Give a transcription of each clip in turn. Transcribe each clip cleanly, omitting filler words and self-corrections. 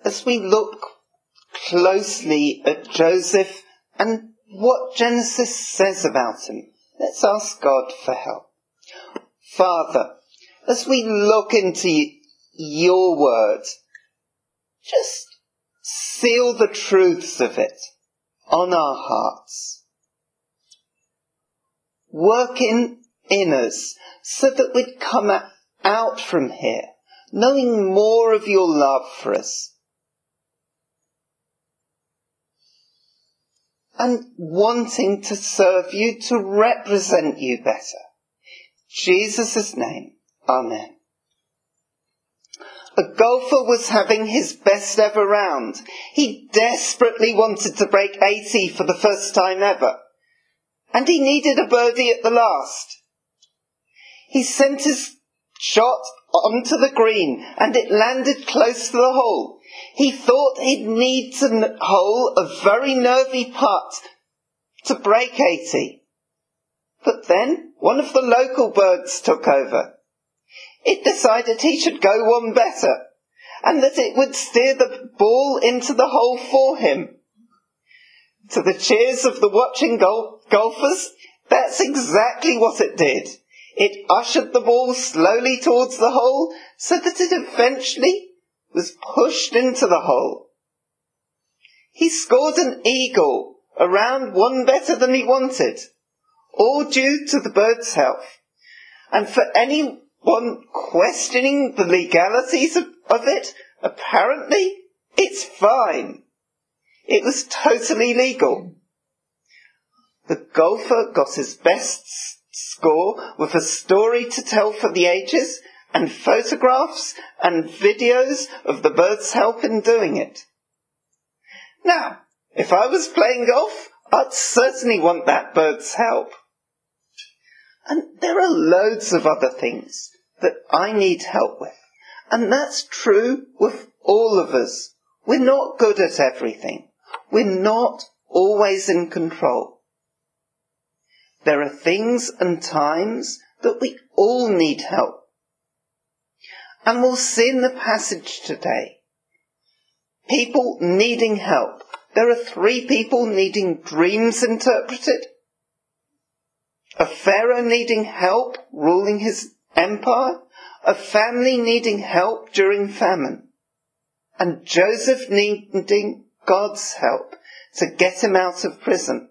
as we look closely at Joseph and what Genesis says about him, let's ask God for help. Father, as we look into your word, just seal the truths of it on our hearts. Work in us so that we'd come out from here knowing more of your love for us and wanting to serve you, to represent you better. In Jesus' name, amen. A golfer was having his best ever round. He desperately wanted to break 80 for the first time ever, and he needed a birdie at the last. He sent his shot onto the green, and it landed close to the hole. He thought he'd need to hole a very nervy putt to break 80. But then one of the local birds took over. It decided he should go one better, and that it would steer the ball into the hole for him. To the cheers of the watching golfers, that's exactly what it did. It ushered the ball slowly towards the hole so that it eventually was pushed into the hole. He scored an eagle, a round one better than he wanted, all due to the bird's help. And for anyone questioning the legalities of it, apparently it's fine. It was totally legal. The golfer got his best score with a story to tell for the ages and photographs and videos of the bird's help in doing it. Now, if I was playing golf, I'd certainly want that bird's help. And there are loads of other things that I need help with. And that's true with all of us. We're not good at everything. We're not always in control. There are things and times that we all need help. And we'll see in the passage today, people needing help. There are 3 people needing dreams interpreted, a pharaoh needing help ruling his empire, a family needing help during famine, and Joseph needing God's help to get him out of prison.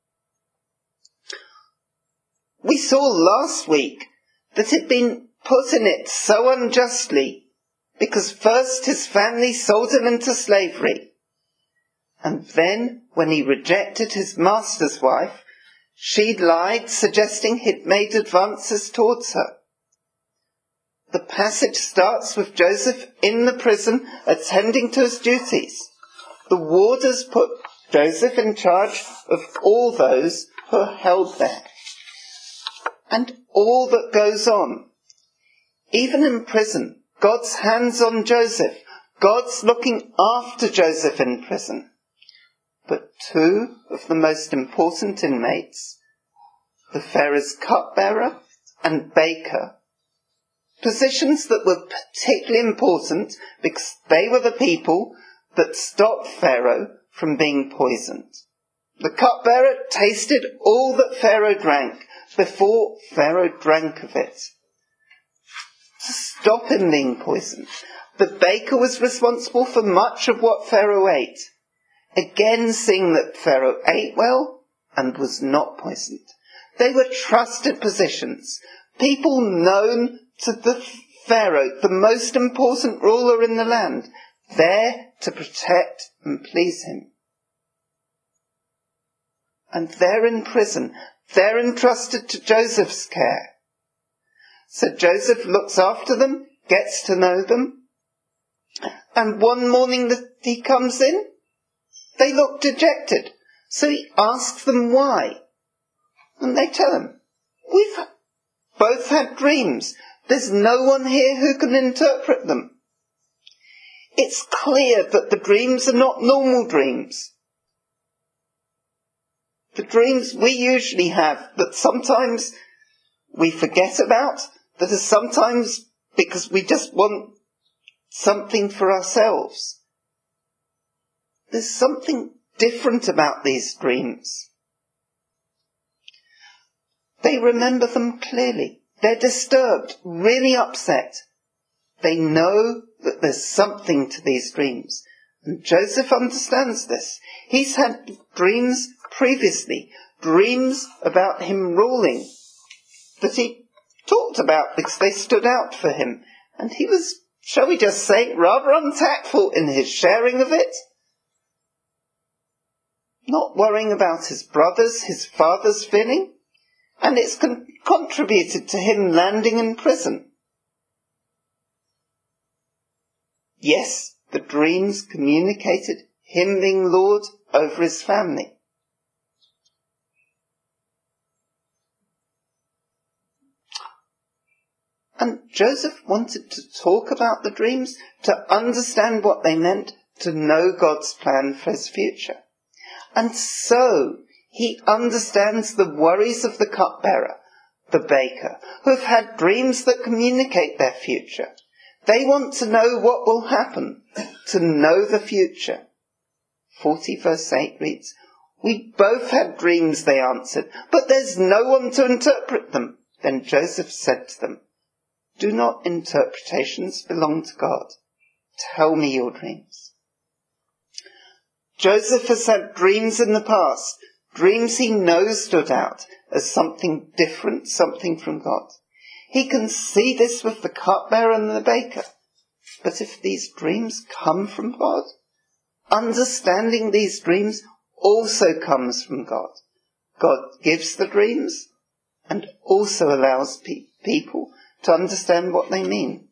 We saw last week that he'd been put in it so unjustly because first his family sold him into slavery, and then when he rejected his master's wife, she'd lied, suggesting he'd made advances towards her. The passage starts with Joseph in the prison attending to his duties. The warders put Joseph in charge of all those who are held there and all that goes on. Even in prison, God's hands on Joseph. God's looking after Joseph in prison. But 2 of the most important inmates, the Pharaoh's cupbearer and baker, positions that were particularly important because they were the people that stopped Pharaoh from being poisoned. The cupbearer tasted all that Pharaoh drank before Pharaoh drank of it, to stop him being poisoned. The baker was responsible for much of what Pharaoh ate, again seeing that Pharaoh ate well and was not poisoned. They were trusted positions, people known to the Pharaoh, the most important ruler in the land, there to protect and please him. And they're in prison. They're entrusted to Joseph's care. So Joseph looks after them, gets to know them, and one morning that he comes in, they look dejected. So he asks them why. And they tell him, we've both had dreams. There's no one here who can interpret them. It's clear that the dreams are not normal dreams. The dreams we usually have that sometimes we forget about, that are sometimes because we just want something for ourselves. there's something different about these dreams. They remember them clearly. They're disturbed, really upset. They know that there's something to these dreams. And Joseph understands this. He's had dreams previously, dreams about him ruling, that he talked about because they stood out for him. And he was, shall we just say, rather untactful in his sharing of it. Not worrying about his brothers, his father's feeling. And it's contributed to him landing in prison. Yes, the dreams communicated him being Lord over his family. And Joseph wanted to talk about the dreams, to understand what they meant, to know God's plan for his future. And so he understands the worries of the cupbearer, the baker, who have had dreams that communicate their future. They want to know what will happen, to know the future. 40 verse 8 reads, "We both had dreams," they answered, "but there's no one to interpret them." Then Joseph said to them, "Do not interpretations belong to God? Tell me your dreams." Joseph has had dreams in the past, dreams he knows stood out as something different, something from God. He can see this with the cupbearer and the baker. But if these dreams come from God, understanding these dreams also comes from God. God gives the dreams and also allows people to understand what they mean.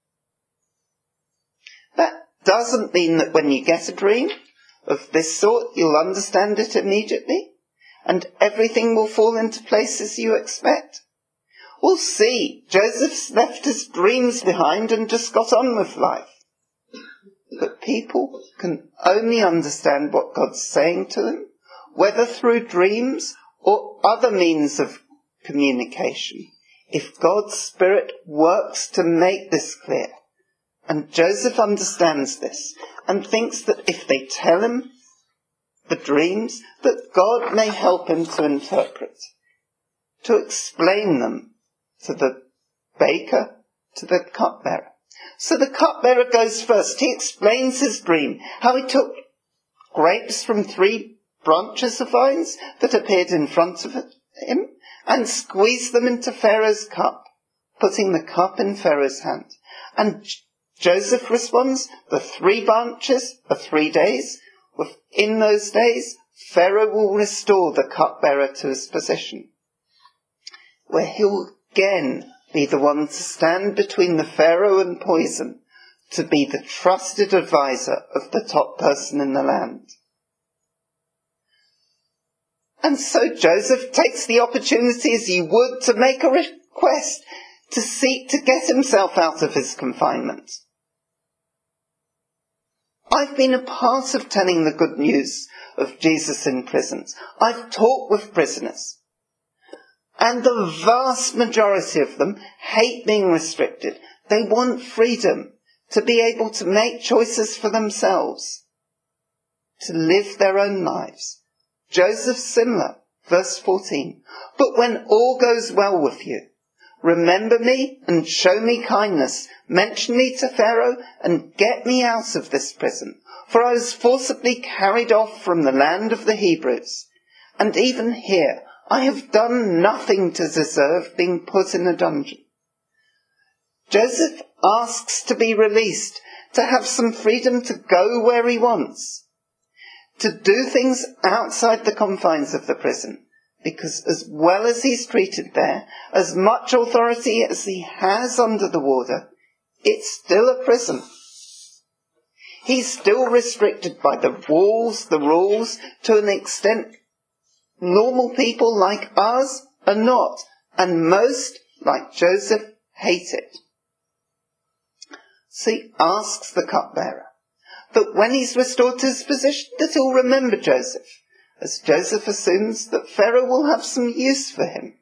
That doesn't mean that when you get a dream of this sort, you'll understand it immediately and everything will fall into place as you expect. We'll see. Joseph's left his dreams behind and just got on with life. But people can only understand what God's saying to them, whether through dreams or other means of communication, if God's Spirit works to make this clear. And Joseph understands this and thinks that if they tell him the dreams, that God may help him to interpret, to explain them to the baker, to the cupbearer. So the cupbearer goes first. He explains his dream, how he took grapes from 3 branches of vines that appeared in front of him and squeezed them into Pharaoh's cup, putting the cup in Pharaoh's hand. And Joseph responds, the 3 branches are 3 days. Within those days, Pharaoh will restore the cupbearer to his position, where he'll again be the one to stand between the Pharaoh and poison, to be the trusted advisor of the top person in the land. And so Joseph takes the opportunity as he would to make a request, to seek to get himself out of his confinement. I've been a part of telling the good news of Jesus in prisons. I've talked with prisoners. And the vast majority of them hate being restricted. They want freedom to be able to make choices for themselves, to live their own lives. Joseph's similar, verse 14. "But when all goes well with you, remember me and show me kindness. Mention me to Pharaoh and get me out of this prison. For I was forcibly carried off from the land of the Hebrews. And even here I have done nothing to deserve being put in a dungeon." Joseph asks to be released, to have some freedom to go where he wants, to do things outside the confines of the prison, because as well as he's treated there, as much authority as he has under the warder, it's still a prison. He's still restricted by the walls, the rules, to an extent normal people like us are not, and most, like Joseph, hate it. So he asks the cupbearer that when he's restored to his position, that he'll remember Joseph, as Joseph assumes that Pharaoh will have some use for him.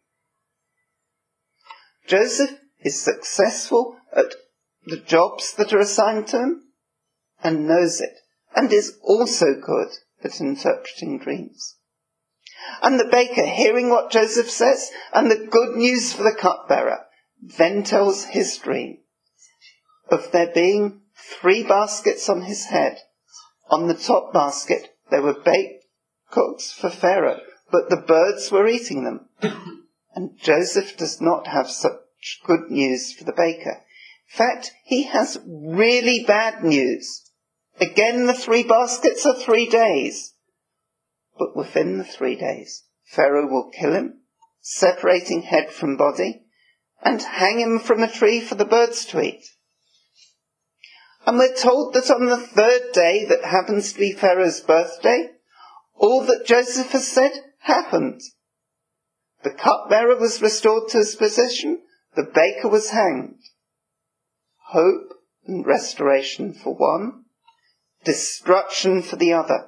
Joseph is successful at the jobs that are assigned to him and knows it, and is also good at interpreting dreams. And the baker, hearing what Joseph says and the good news for the cupbearer, then tells his dream of there being 3 baskets on his head. On the top basket there were baked cooks for Pharaoh, but the birds were eating them. And Joseph does not have such good news for the baker. In fact, he has really bad news. Again, the 3 baskets are 3 days. But within the 3 days, Pharaoh will kill him, separating head from body, and hang him from a tree for the birds to eat. And we're told that on the 3rd day, that happens to be Pharaoh's birthday, all that Joseph has said happened. The cupbearer was restored to his position, the baker was hanged. Hope and restoration for one, destruction for the other.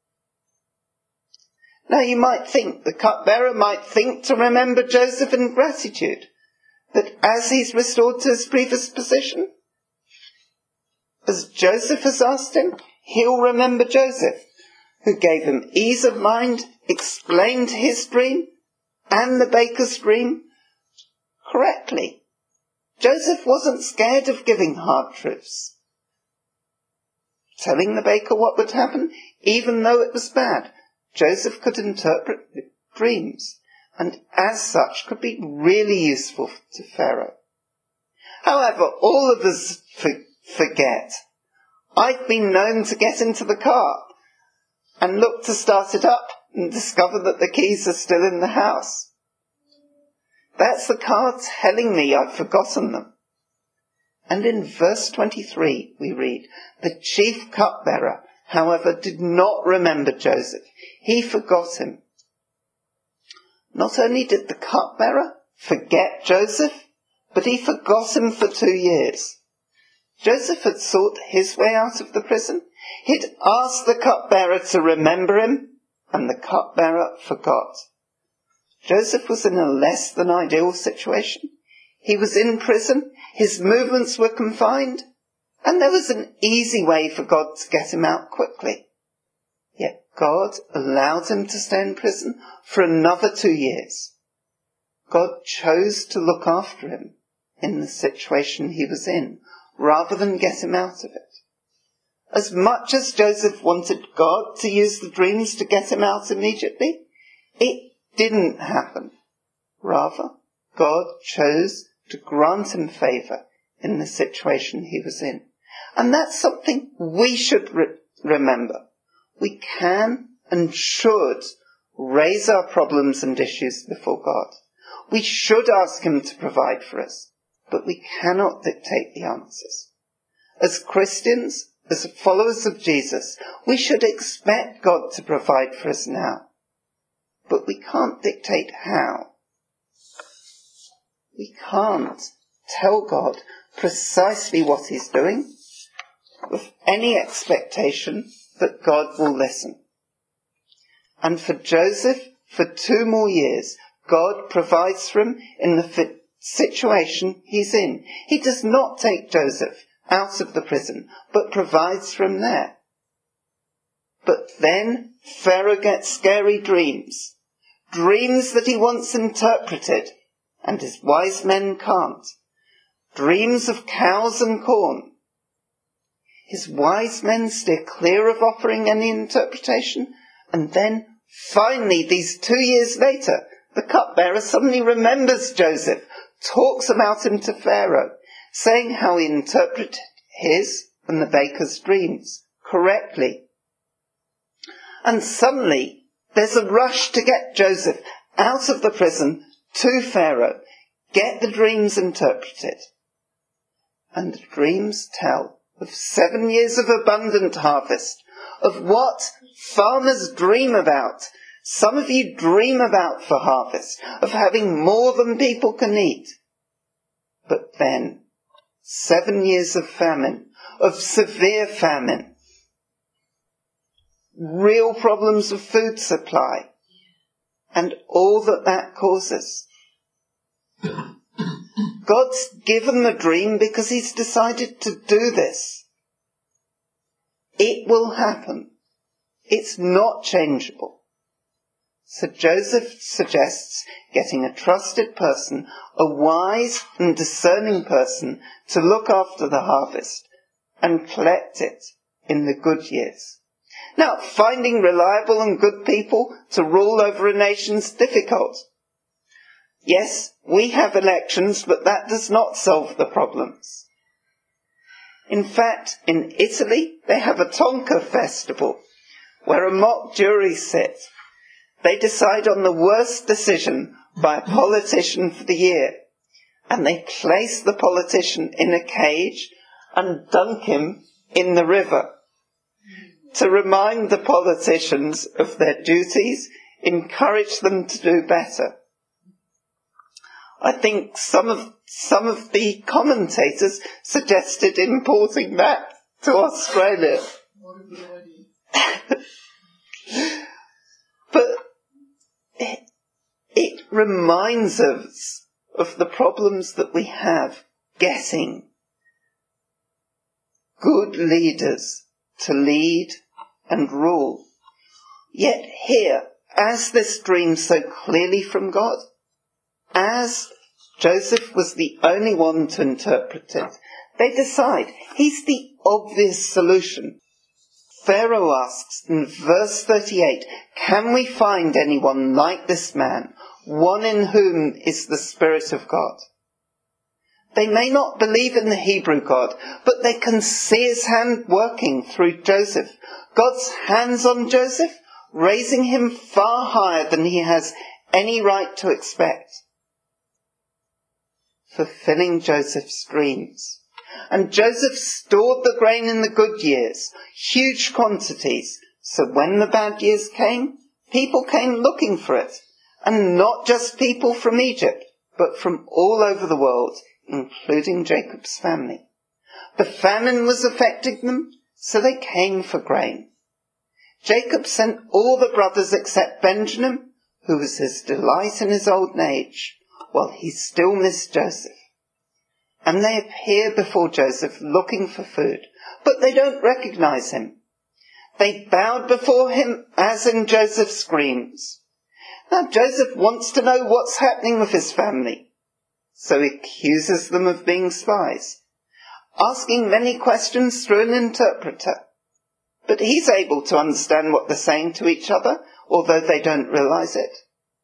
Now you might think, the cupbearer might think to remember Joseph in gratitude, that as he's restored to his previous position, as Joseph has asked him, he'll remember Joseph, who gave him ease of mind, explained his dream and the baker's dream correctly. Joseph wasn't scared of giving hard truths, telling the baker what would happen, even though it was bad. Joseph could interpret dreams, and as such could be really useful to Pharaoh. However, all of us forget. I've been known to get into the car and look to start it up and discover that the keys are still in the house. That's the car telling me I've forgotten them. And in verse 23 we read, the chief cupbearer, however, did not remember Joseph. He forgot him. Not only did the cupbearer forget Joseph, but he forgot him for 2 years. Joseph had sought his way out of the prison. He'd asked the cupbearer to remember him, and the cupbearer forgot. Joseph was in a less than ideal situation. He was in prison, his movements were confined, and there was an easy way for God to get him out quickly. Yet God allowed him to stay in prison for another 2 years. God chose to look after him in the situation he was in, rather than get him out of it. As much as Joseph wanted God to use the dreams to get him out immediately, it didn't happen. Rather, God chose to grant him favour in the situation he was in. And that's something we should remember. We can and should raise our problems and issues before God. We should ask him to provide for us, but we cannot dictate the answers. As Christians, as followers of Jesus, we should expect God to provide for us now, but we can't dictate how. We can't tell God precisely what he's doing with any expectation that God will listen. And for Joseph, for 2 more years, God provides for him in the situation he's in. He does not take Joseph out of the prison, but provides for him there. But then Pharaoh gets scary dreams that he wants interpreted, and his wise men can't. Dreams of cows and corn. His wise men steer clear of offering any interpretation, and then, finally, these 2 years later, the cupbearer suddenly remembers Joseph, talks about him to Pharaoh, saying how he interpreted his and the baker's dreams correctly. And suddenly, there's a rush to get Joseph out of the prison to Pharaoh, get the dreams interpreted. And the dreams tell of 7 years of abundant harvest, of what farmers dream about. Some of you dream about for harvest, of having more than people can eat. But then, 7 years of famine, of severe famine, real problems of food supply, and all that causes. God's given the dream because he's decided to do this. It will happen. It's not changeable. So Joseph suggests getting a trusted person, a wise and discerning person, to look after the harvest and collect it in the good years. Now, finding reliable and good people to rule over a nation's difficult. Yes, we have elections, but that does not solve the problems. In fact, in Italy, they have a Tonka festival, where a mock jury sits. They decide on the worst decision by a politician for the year, and they place the politician in a cage and dunk him in the river to remind the politicians of their duties, encourage them to do better. I think some of the commentators suggested importing that to Australia. But it reminds us of the problems that we have getting good leaders to lead and rule. Yet here, as this dream so clearly from God, as Joseph was the only one to interpret it, they decide he's the obvious solution. Pharaoh asks in verse 38, can we find anyone like this man, one in whom is the Spirit of God? They may not believe in the Hebrew God, but they can see his hand working through Joseph. God's hands on Joseph, raising him far higher than he has any right to expect. Fulfilling Joseph's dreams. And Joseph stored the grain in the good years, huge quantities, so when the bad years came, people came looking for it. And not just people from Egypt, but from all over the world, including Jacob's family. The famine was affecting them, so they came for grain. Jacob sent all the brothers except Benjamin, who was his delight in his old age, while he still missed Joseph. And they appear before Joseph looking for food, but they don't recognize him. They bowed before him as in Joseph's screams. Now Joseph wants to know what's happening with his family, so he accuses them of being spies, asking many questions through an interpreter. But he's able to understand what they're saying to each other, although they don't realize it.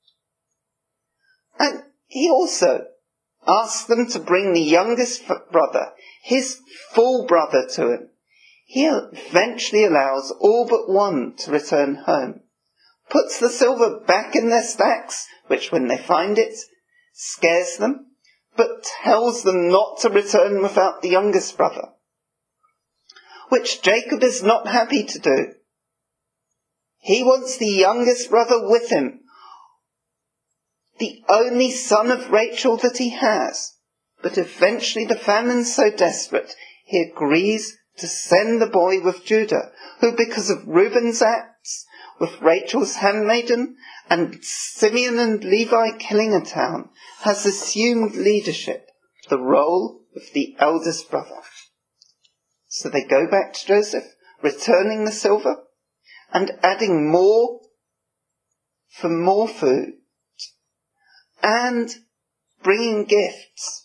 And he also asks them to bring the youngest brother, his full brother, to him. He eventually allows all but one to return home, puts the silver back in their stacks, which when they find it, scares them, but tells them not to return without the youngest brother, which Jacob is not happy to do. He wants the youngest brother with him, the only son of Rachel that he has. But eventually the famine's so desperate, he agrees to send the boy with Judah, who because of Reuben's acts, with Rachel's handmaiden, and Simeon and Levi killing a town, has assumed leadership, the role of the eldest brother. So they go back to Joseph, returning the silver, and adding more for more food, and bringing gifts,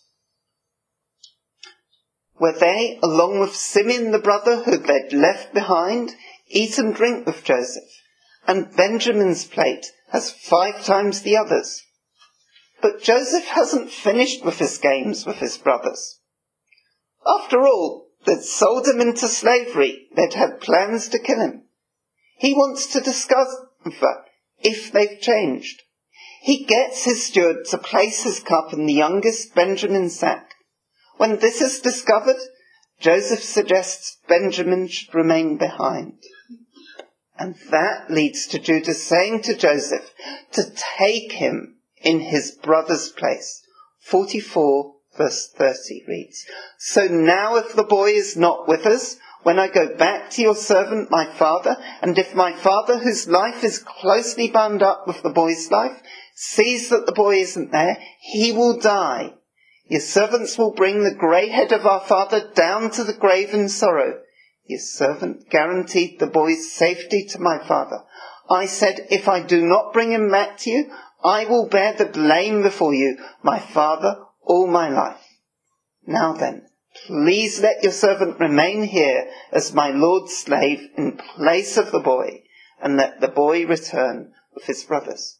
where they, along with Simeon the brother who they'd left behind, eat and drink with Joseph, and Benjamin's plate has 5 times the others. But Joseph hasn't finished with his games with his brothers. After all, they'd sold him into slavery, they'd had plans to kill him. He wants to discover if they've changed. He gets his steward to place his cup in the youngest Benjamin's sack. When this is discovered, Joseph suggests Benjamin should remain behind. And that leads to Judah saying to Joseph to take him in his brother's place. 44 verse 30 reads, so now if the boy is not with us, when I go back to your servant my father, and if my father whose life is closely bound up with the boy's life, sees that the boy isn't there, he will die. Your servants will bring the grey head of our father down to the grave in sorrow. Your servant guaranteed the boy's safety to my father. I said, if I do not bring him back to you, I will bear the blame before you, my father, all my life. Now then, please let your servant remain here as my lord's slave in place of the boy, and let the boy return with his brothers.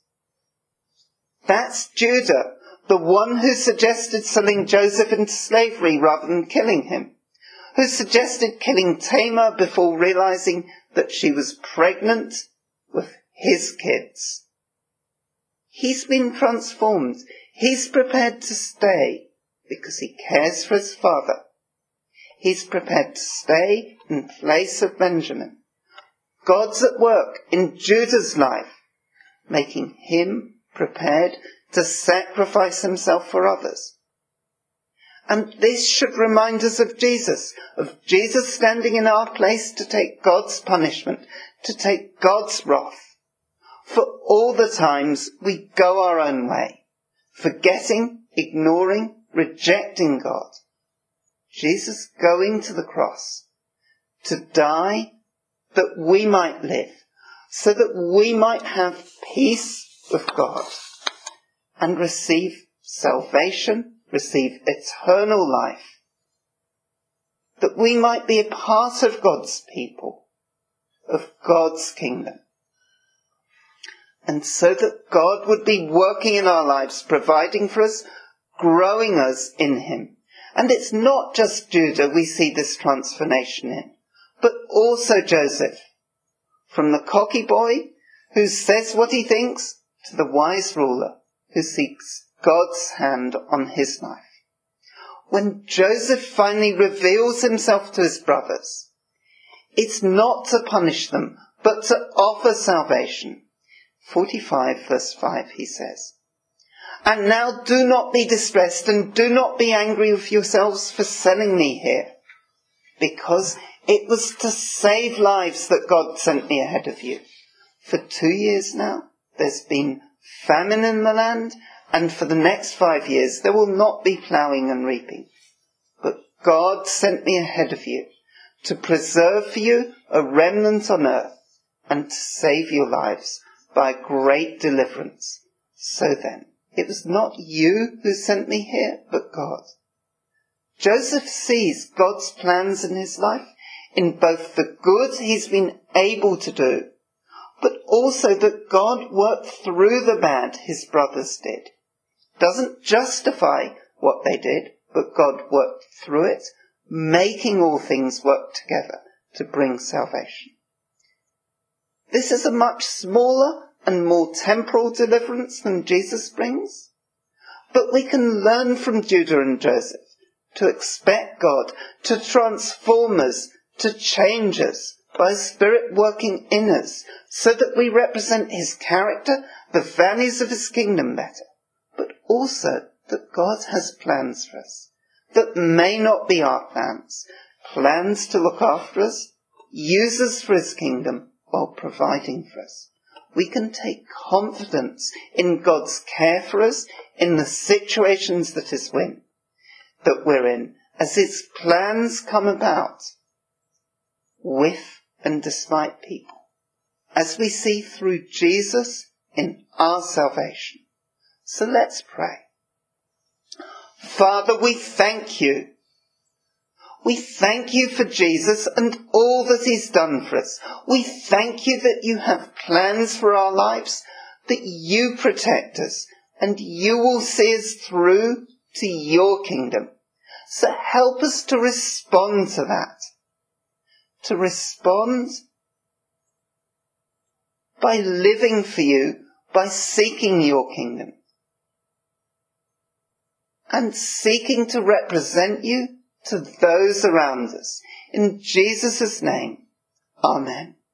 That's Judah, the one who suggested selling Joseph into slavery rather than killing him, who suggested killing Tamar before realizing that she was pregnant with his kids. He's been transformed. He's prepared to stay because he cares for his father. He's prepared to stay in place of Benjamin. God's at work in Judah's life, making him prepared to sacrifice himself for others. And this should remind us of Jesus standing in our place to take God's punishment, to take God's wrath. For all the times we go our own way, forgetting, ignoring, rejecting God. Jesus going to the cross to die that we might live, so that we might have peace with God and receive salvation, receive eternal life, that we might be a part of God's people, of God's kingdom. And so that God would be working in our lives, providing for us, growing us in him. And it's not just Judah we see this transformation in, but also Joseph. From the cocky boy who says what he thinks to the wise ruler who seeks God's hand on his life. When Joseph finally reveals himself to his brothers, it's not to punish them, but to offer salvation. 45 verse 5 he says, "And now do not be distressed and do not be angry with yourselves for selling me here, because it was to save lives that God sent me ahead of you. For 2 years now, there's been famine in the land, and for the next 5 years there will not be ploughing and reaping. But God sent me ahead of you to preserve for you a remnant on earth and to save your lives by great deliverance. So then, it was not you who sent me here, but God." Joseph sees God's plans in his life, in both the good he's been able to do, but also that God worked through the bad his brothers did. Doesn't justify what they did, but God worked through it, making all things work together to bring salvation. This is a much smaller and more temporal deliverance than Jesus brings, but we can learn from Judah and Joseph to expect God to transform us, to change us by His Spirit working in us, so that we represent His character, the values of His kingdom better, but also that God has plans for us that may not be our plans, plans to look after us, use us for His kingdom while providing for us. We can take confidence in God's care for us in the situations that we're in, as His plans come about with and despite people, as we see through Jesus in our salvation. So let's pray. Father, we thank you. We thank you for Jesus and all that He's done for us. We thank you that you have plans for our lives, that you protect us, and you will see us through to your kingdom. So help us to respond to that. To respond by living for you, by seeking your kingdom, and seeking to represent you to those around us. In Jesus' name, Amen.